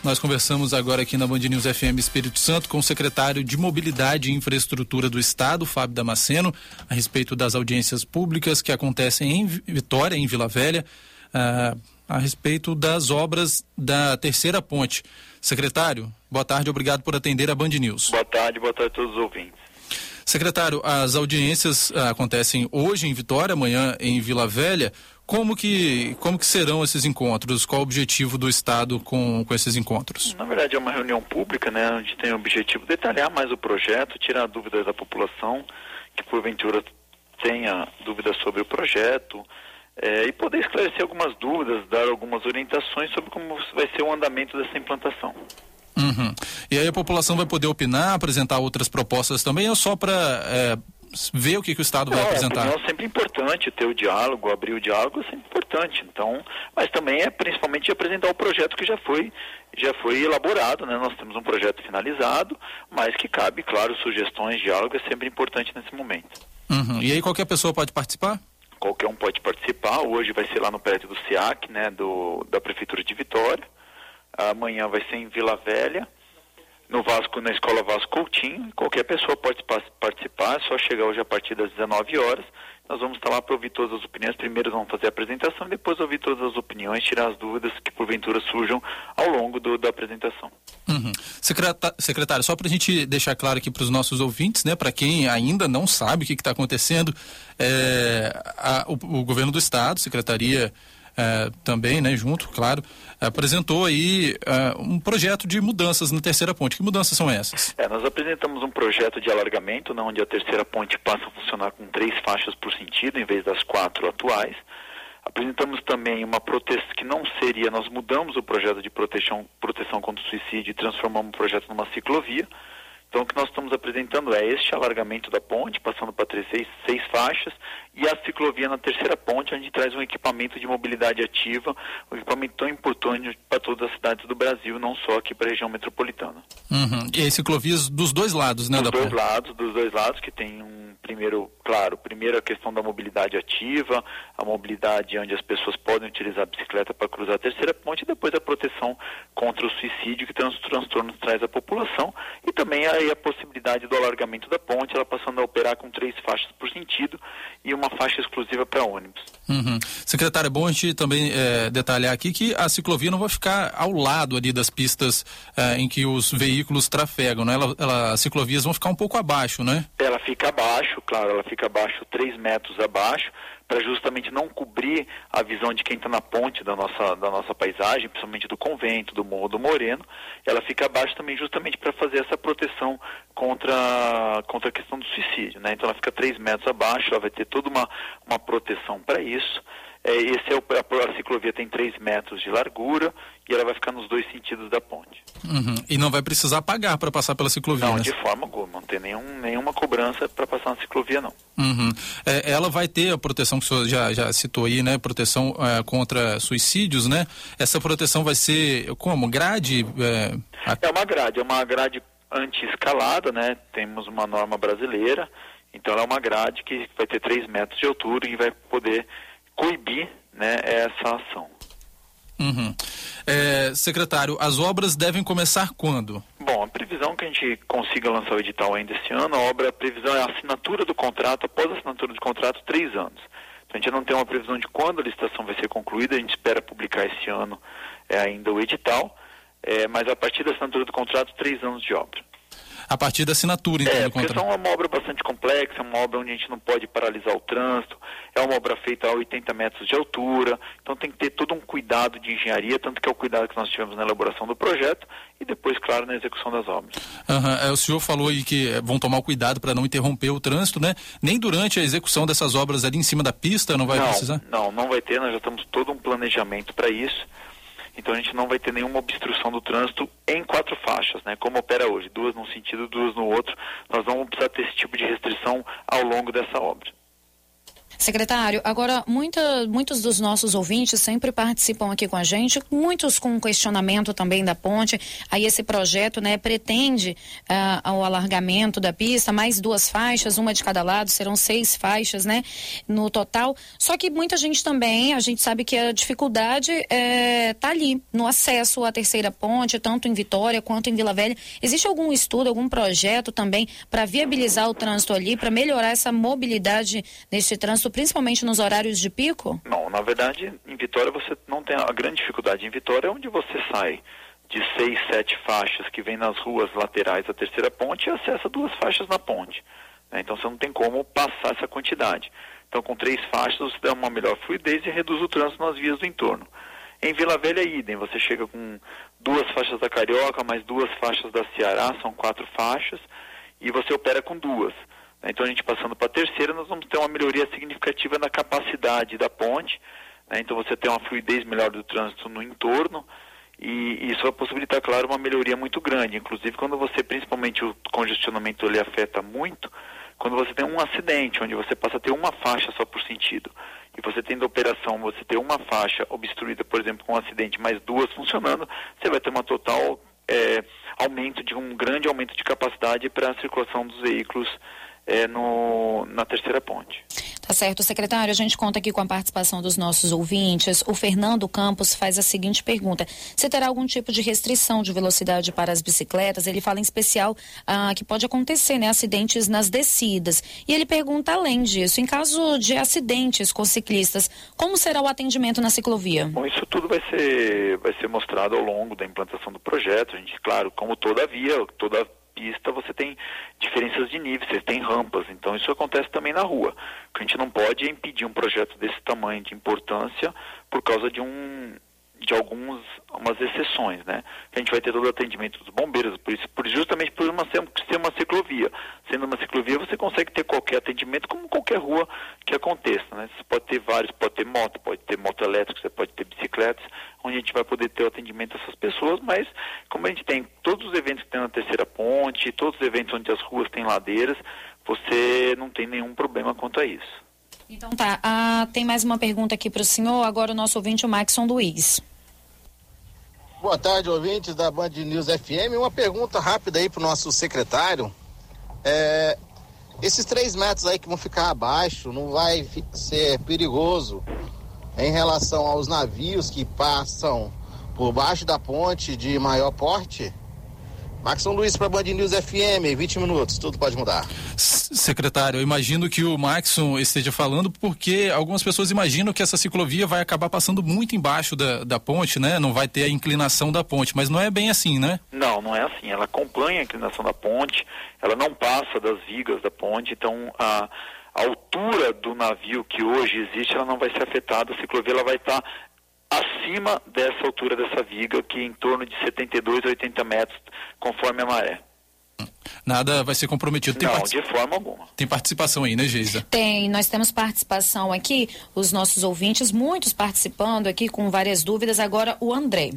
Nós conversamos agora aqui na Band News FM Espírito Santo com o secretário de Mobilidade e Infraestrutura do Estado, Fábio Damasceno, a respeito das audiências públicas que acontecem em Vitória, em Vila Velha, a respeito das obras da terceira ponte. Secretário, boa tarde, obrigado por atender a Band News. Boa tarde a todos os ouvintes. Secretário, as audiências acontecem hoje em Vitória, amanhã em Vila Velha. Como que serão esses encontros? Qual o objetivo do Estado com esses encontros? Na verdade é uma reunião pública, né? A gente tem o objetivo de detalhar mais o projeto, tirar dúvidas da população que porventura tenha dúvidas sobre o projeto e poder esclarecer algumas dúvidas, dar algumas orientações sobre como vai ser o andamento dessa implantação. Uhum. E aí a população vai poder opinar, apresentar outras propostas também, ou só para ver o que o Estado vai apresentar? É sempre importante ter o diálogo, abrir o diálogo é sempre importante. Então, mas também é principalmente apresentar o projeto que já foi elaborado, né? Nós temos um projeto finalizado, mas que cabe, claro, sugestões, diálogo é sempre importante nesse momento. Uhum. E aí qualquer pessoa pode participar? Qualquer um pode participar. Hoje vai ser lá no prédio do SEAC, né? Da Prefeitura de Vitória. Amanhã vai ser em Vila Velha, na Escola Vasco Coutinho. Qualquer pessoa pode participar, é só chegar hoje a partir das 19 horas. Nós vamos estar lá para ouvir todas as opiniões. Primeiro vamos fazer a apresentação, depois ouvir todas as opiniões, tirar as dúvidas que porventura surjam ao longo da apresentação. Uhum. Secretário, só para a gente deixar claro aqui para os nossos ouvintes, né, para quem ainda não sabe o que está acontecendo, o governo do Estado, secretaria também, né, junto, claro, apresentou aí um projeto de mudanças na terceira ponte. Que mudanças são essas? Nós apresentamos um projeto de alargamento, onde a terceira ponte passa a funcionar com 3 faixas por sentido, em vez das 4 atuais. Apresentamos também uma proteção que não seria, nós mudamos o projeto de proteção contra o suicídio e transformamos o projeto numa ciclovia. Então o que nós estamos apresentando é este alargamento da ponte, passando para 6 faixas, e a ciclovia na terceira ponte, onde traz um equipamento de mobilidade ativa, um equipamento tão importante para todas as cidades do Brasil, não só aqui para a região metropolitana. Uhum. E aí ciclovias dos dois lados, né? Dos dois lados, que tem primeiro a questão da mobilidade ativa, a mobilidade onde as pessoas podem utilizar a bicicleta para cruzar a terceira ponte, e depois a proteção contra o suicídio que transtornos traz à população, e também aí a possibilidade do alargamento da ponte, ela passando a operar com 3 faixas por sentido e uma faixa exclusiva para ônibus. Uhum. Secretário, é bom a gente também detalhar aqui que a ciclovia não vai ficar ao lado ali das pistas em que os veículos trafegam, né? As ciclovias vão ficar um pouco abaixo, né? Ela fica abaixo, claro, 3 metros abaixo, para justamente não cobrir a visão de quem está na ponte da nossa paisagem, principalmente do convento, do Morro do Moreno. Ela fica abaixo também justamente para fazer essa proteção contra a questão do suicídio, né? Então ela fica 3 metros abaixo, ela vai ter toda uma proteção para isso. A ciclovia tem 3 metros de largura e ela vai ficar nos 2 sentidos da ponte. Uhum. E não vai precisar pagar para passar pela ciclovia? Não, né? De forma alguma, não tem nenhuma cobrança para passar na ciclovia, não. Uhum. Ela vai ter a proteção que o senhor já citou aí, né? Proteção contra suicídios, né? Essa proteção vai ser como? Grade? É uma grade anti-escalada, né? Temos uma norma brasileira, então ela é uma grade que vai ter 3 metros de altura e vai poder coibir, né, essa ação. Uhum. Secretário, as obras devem começar quando? Bom, a previsão é que a gente consiga lançar o edital ainda esse ano, a previsão é a assinatura do contrato, após a assinatura do contrato, 3 anos. Então a gente não tem uma previsão de quando a licitação vai ser concluída, a gente espera publicar esse ano ainda o edital, mas a partir da assinatura do contrato, 3 anos de obra. A partir da assinatura, então, do contrato. Porque é uma obra bastante complexa, é uma obra onde a gente não pode paralisar o trânsito, é uma obra feita a 80 metros de altura, então tem que ter todo um cuidado de engenharia, tanto que é o cuidado que nós tivemos na elaboração do projeto e depois, claro, na execução das obras. Uhum. O senhor falou aí que vão tomar o cuidado para não interromper o trânsito, né? Nem durante a execução dessas obras ali em cima da pista não vai precisar? Não vai ter, nós já temos todo um planejamento para isso. Então a gente não vai ter nenhuma obstrução do trânsito em 4 faixas, né? Como opera hoje, 2 num sentido, 2 no outro. Nós não vamos precisar ter esse tipo de restrição ao longo dessa obra. Secretário, agora muitos dos nossos ouvintes sempre participam aqui com a gente, muitos com questionamento também da ponte. Aí esse projeto, né, pretende o alargamento da pista, mais 2 faixas, uma de cada lado, serão 6 faixas, né, no total. Só que muita gente também, a gente sabe que a dificuldade tá ali, no acesso à terceira ponte, tanto em Vitória quanto em Vila Velha. Existe algum estudo, algum projeto também para viabilizar o trânsito ali, para melhorar essa mobilidade nesse trânsito, principalmente nos horários de pico? Não, na verdade, em Vitória você não tem a grande dificuldade. Em Vitória é onde você sai de 6, 7 faixas que vem nas ruas laterais da terceira ponte e acessa 2 faixas na ponte, né? Então você não tem como passar essa quantidade. Então com 3 faixas você dá uma melhor fluidez e reduz o trânsito nas vias do entorno. Em Vila Velha é idem, você chega com 2 faixas da Carioca, mais 2 faixas da Ceará, são 4 faixas, e você opera com 2. Então a gente passando para a terceira, nós vamos ter uma melhoria significativa na capacidade da ponte, né? Então você tem uma fluidez melhor do trânsito no entorno, e isso vai possibilitar, claro, uma melhoria muito grande. Inclusive quando você, principalmente o congestionamento ele afeta muito, quando você tem um acidente, onde você passa a ter uma faixa só por sentido, e você tendo a operação, você ter uma faixa obstruída, por exemplo, com um acidente, mais 2 funcionando, você vai ter uma total um grande aumento de capacidade para a circulação dos veículos na terceira ponte. Tá certo, secretário, a gente conta aqui com a participação dos nossos ouvintes. O Fernando Campos faz a seguinte pergunta: se terá algum tipo de restrição de velocidade para as bicicletas? Ele fala em especial que pode acontecer, né, acidentes nas descidas. E ele pergunta, além disso, em caso de acidentes com ciclistas, como será o atendimento na ciclovia? Bom, isso tudo vai ser mostrado ao longo da implantação do projeto. A gente, claro, como toda via, toda pista, você tem diferenças de níveis, você tem rampas, então isso acontece também na rua. O que a gente não pode é impedir um projeto desse tamanho de importância por causa de algumas exceções, né? A gente vai ter todo o atendimento dos bombeiros, justamente por ser uma ciclovia. Sendo uma ciclovia, você consegue ter qualquer atendimento, como qualquer rua que aconteça, né? Você pode ter vários, pode ter moto elétrica, você pode ter bicicletas, onde a gente vai poder ter o atendimento dessas pessoas, mas como a gente tem todos os eventos que tem na terceira ponte, todos os eventos onde as ruas têm ladeiras, você não tem nenhum problema quanto a isso. Então tá, tem mais uma pergunta aqui para o senhor, agora o nosso ouvinte, o Maxson Luiz. Boa tarde, ouvintes da Band News FM. Uma pergunta rápida aí pro nosso secretário. Esses 3 metros aí que vão ficar abaixo, não vai ser perigoso em relação aos navios que passam por baixo da ponte de maior porte? Maxson Luiz para Band News FM, 20 minutos, tudo pode mudar. Secretário, eu imagino que o Maxson esteja falando porque algumas pessoas imaginam que essa ciclovia vai acabar passando muito embaixo da ponte, né? Não vai ter a inclinação da ponte, mas não é bem assim, né? Não é assim. Ela acompanha a inclinação da ponte, ela não passa das vigas da ponte, então a altura do navio que hoje existe, ela não vai ser afetada, a ciclovia ela vai estar acima dessa altura dessa viga, que é em torno de 72 a 80 metros, conforme a maré. Nada vai ser comprometido. De forma alguma. Tem participação aí, né, Geisa? Tem, nós temos participação aqui, os nossos ouvintes, muitos participando aqui com várias dúvidas. Agora o André.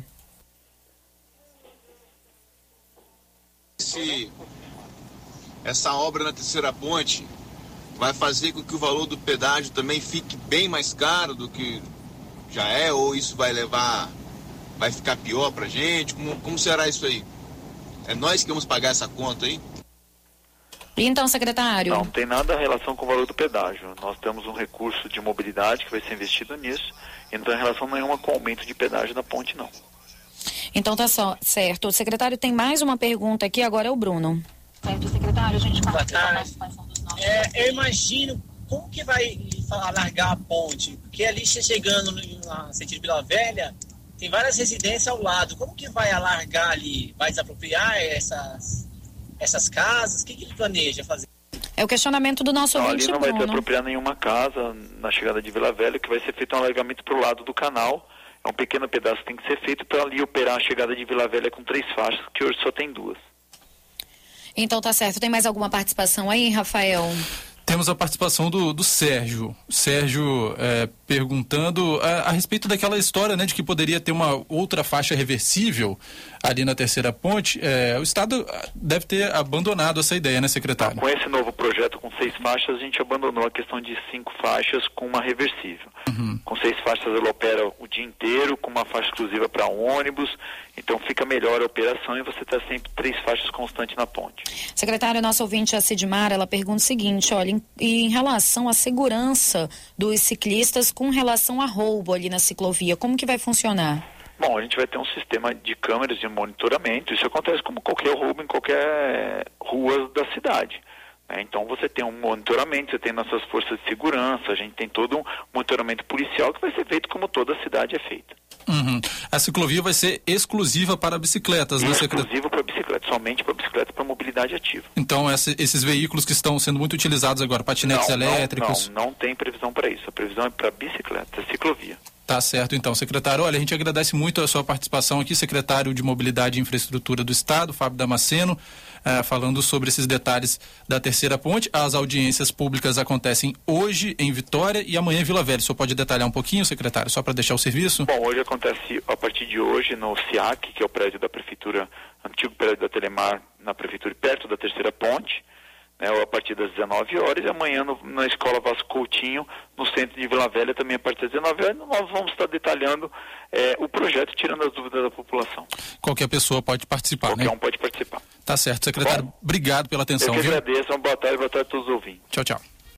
Essa obra na terceira ponte vai fazer com que o valor do pedágio também fique bem mais caro do que já é, ou isso vai ficar pior pra gente? Como será isso aí? É nós que vamos pagar essa conta aí? Então, secretário? Não tem nada em relação com o valor do pedágio. Nós temos um recurso de mobilidade que vai ser investido nisso, e não tem relação nenhuma com o aumento de pedágio da ponte, não. Então tá só, certo. O secretário tem mais uma pergunta aqui, agora é o Bruno. Certo, secretário, a gente Boa tarde. Eu imagino como que vai alargar a ponte, porque ali chegando no sentido Vila Velha, tem várias residências ao lado. Como que vai alargar ali? Vai desapropriar essas casas? O que ele planeja fazer? É o questionamento do nosso ouvinte, ali não Bruno. vai desapropriar nenhuma casa na chegada de Vila Velha, que vai ser feito um alargamento para o lado do canal. É um pequeno pedaço que tem que ser feito para ali operar a chegada de Vila Velha com 3 faixas, que hoje só tem 2. Então tá certo. Tem mais alguma participação aí, Rafael? Temos a participação do Sérgio. Sérgio perguntando a respeito daquela história, né, de que poderia ter uma outra faixa reversível ali na terceira ponte. O Estado deve ter abandonado essa ideia, né, secretário? Com esse novo projeto com 6 faixas, a gente abandonou a questão de 5 faixas com uma reversível. Com 6 faixas ela opera o dia inteiro, com uma faixa exclusiva para ônibus, então fica melhor a operação e você está sempre 3 faixas constantes na ponte. Secretário, nosso ouvinte, a Sidmar, ela pergunta o seguinte, olha, em relação à segurança dos ciclistas com relação a roubo ali na ciclovia, como que vai funcionar? Bom, a gente vai ter um sistema de câmeras de monitoramento, isso acontece como qualquer roubo em qualquer rua da cidade. Então você tem um monitoramento, você tem nossas forças de segurança, a gente tem todo um monitoramento policial que vai ser feito como toda a cidade é feita. A ciclovia vai ser exclusiva para bicicletas, né, secretário? Exclusiva para bicicleta, somente para bicicleta, para mobilidade ativa. Então esses veículos que estão sendo muito utilizados agora, patinetes elétricos... Não tem previsão para isso, a previsão é para bicicleta, ciclovia. Tá certo, então, secretário. Olha, a gente agradece muito a sua participação aqui, secretário de Mobilidade e Infraestrutura do Estado, Fábio Damasceno, falando sobre esses detalhes da terceira ponte. As audiências públicas acontecem hoje em Vitória e amanhã em Vila Velha. O senhor pode detalhar um pouquinho, secretário, só para deixar o serviço? Bom, hoje acontece, a partir de hoje, no SIAC, que é o prédio da Prefeitura, antigo prédio da Telemar, na Prefeitura, perto da terceira ponte, a partir das 19 horas, e amanhã na Escola Vasco Coutinho, no centro de Vila Velha, também a partir das 19 horas, nós vamos estar detalhando o projeto, tirando as dúvidas da população. Qualquer pessoa pode participar, Qualquer um pode participar. Tá certo, secretário. Obrigado pela atenção. Eu que agradeço, uma boa tarde a todos os ouvintes. Tchau, tchau.